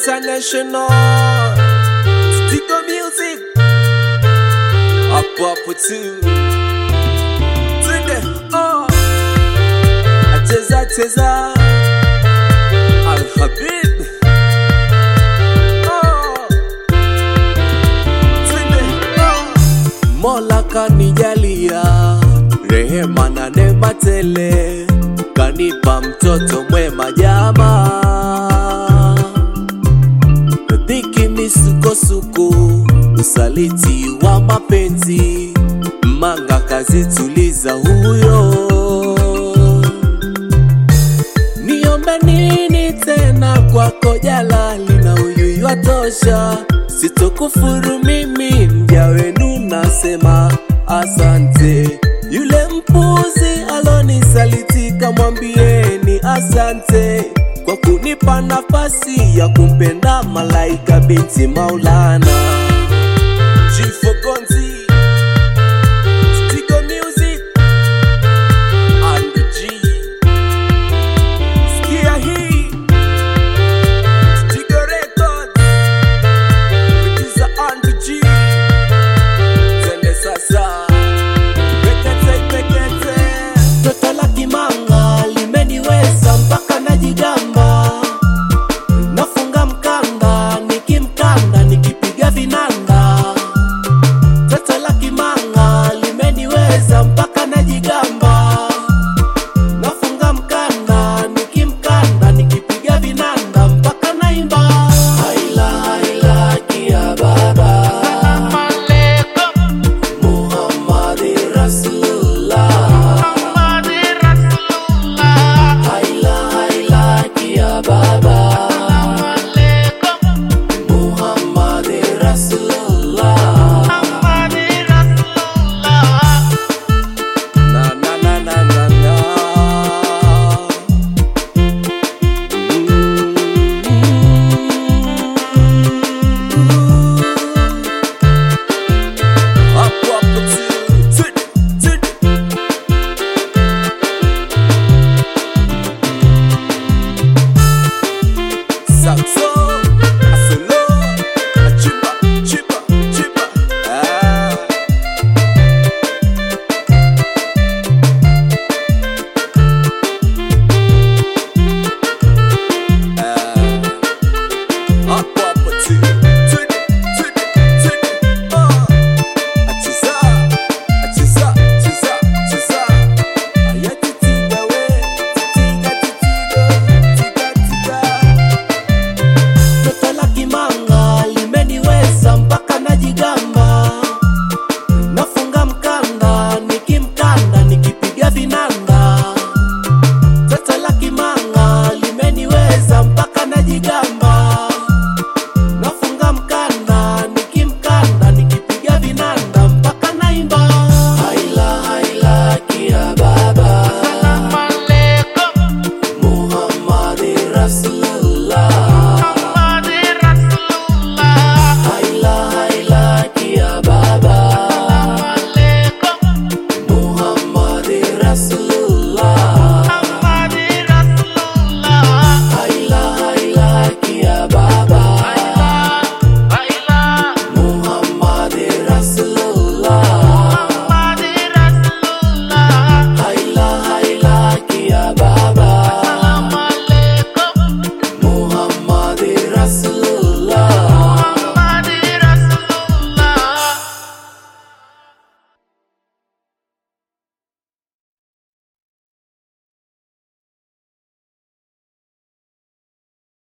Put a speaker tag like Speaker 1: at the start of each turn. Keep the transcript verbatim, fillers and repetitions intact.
Speaker 1: International Tigo Music Up up tu Twende oh Ateza teza Al Habib oh Twende oh Mola kanijalia rehema na neema tele, kanipa mtoto mwema jamaa. Dhiki misukosuko, usaliti wa mapenzi, manga kazi tuliza huyo. Niombe nini tena kwako Jalali, na huyu yatosha. Sitokufuru mimi mja wenu, nasema asante. Yule mpuzi alonisaliti kamwambieni asante, kwa kunipa nafasi ya kumpenda malaika binti Maulana. Chief Ogonzi Tigo Music Andrew G Sikia hii Tigo Records Producer Andrew G Zende sasa Toto la kimanga limeniweza mpaka najigamba. Nafunga mkanda nikimkanda nikipiga vinanda. Toto la kimanga limeniweza mpaka najigamba. Nafunga mkanda nikimkanda nikipiga vinanda mpaka naimba. Haila haila kia baba Muhammad Rasulullah. Baba Muhammad Rasulullah. Na na na na na na Up up to to Saxo, solo, chipa, chipa, chipa. Ah. Ah. Up, up, two, two, two, two. Ah. Achiza, achiza, achiza, achiza. Ayati tiga we, tiga, tiga, tiga, tiga. Toto la kimanga limeniweza mpaka najigamba. Nafunga mkanda nikimkanda nikipiga vinanda. Toto la kimanga limeniweza mpaka najigamba.